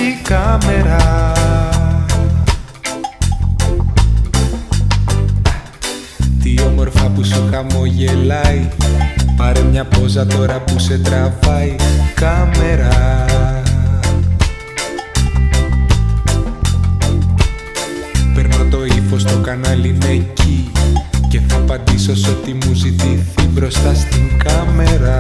η κάμερα. Τι όμορφα που σου χαμογελάει. Πάρε μια πόζα τώρα που σε τραβάει. Κάμερα. Παίρνω το ύφος, το κανάλι είναι εκεί και θα απαντήσω σ' ό,τι μου ζητηθεί μπροστά στην κάμερα.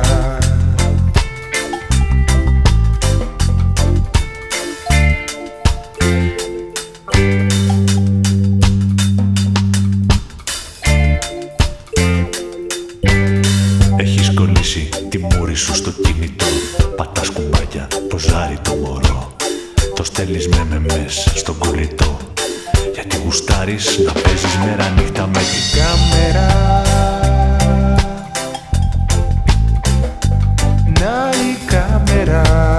Έχεις κολλήσει τη μούρη σου στο κινητό. Πατάς κουμπάκια, ποζάρει το μωρό. Το στέλνεις με μεμές στον κολλητό. Γιατί γουστάρεις να παίζεις μέρα νύχτα με την κάμερα. Να η κάμερα.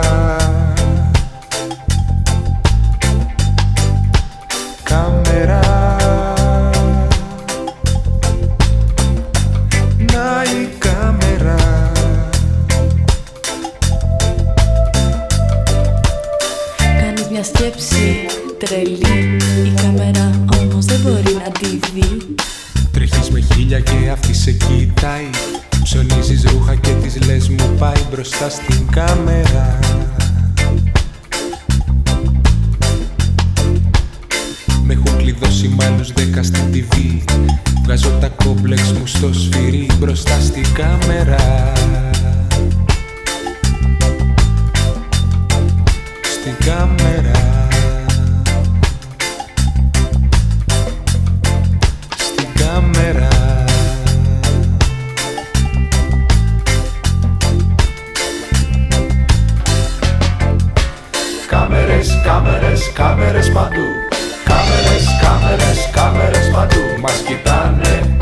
Κάμερα. Να η κάμερα. Κάνεις μια σκέψη τρελή. Η κάμερα όμως δεν μπορεί να τη δει. Τρέχεις με χίλια και αυτή σε κοιτάει. Ψωνίζεις ρούχα και της λες μου πάει μπροστά στην κάμερα. Με έχουν κλειδώσει μ' άλλους 10 στην TV. Βγάζω τα κόμπλεξ μου στο σφυρί μπροστά στην κάμερα. Στην κάμερα. Στην κάμερα. Κάμερες, κάμερες, κάμερες παντού. Κάμερες, κάμερες, κάμερες παντού. Μας κοιτάνε